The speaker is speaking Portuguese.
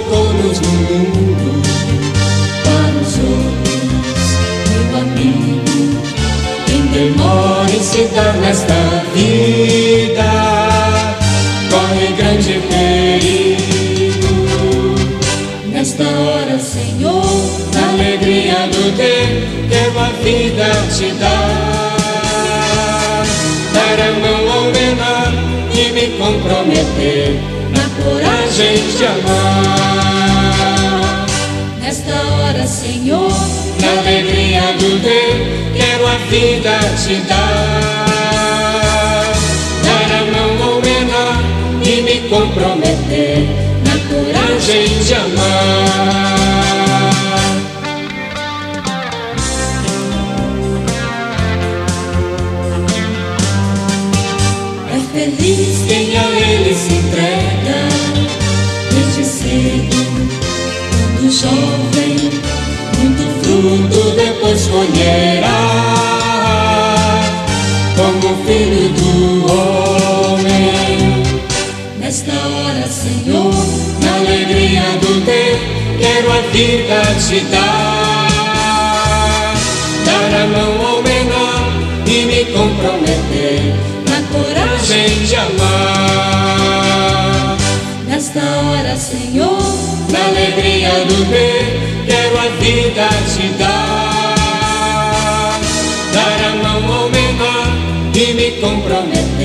colocou-nos no mundo. Para os outros, meu amigo, quem demora em se dar nesta vida corre grande perigo. Nesta hora, Senhor, na alegria do ter, quero a vida te dar. Dar a mão ao menor e me comprometer na coragem de amar. Nesta hora, Senhor, na alegria do ter, quero a vida te dar. Dar a mão ao menor e me comprometer na coragem de amar. É feliz quem a Ele se entrega desde cedo, quando jovem, muito fruto depois colherá, como filho do homem. Nesta hora, Senhor, na alegria do ter, quero a vida te dar. Dar a mão ao menor e me comprometer na coragem de amar. Nesta hora, Senhor, na alegria do ter, quero a vida te dar. Dar a mão ao menor e me comprometer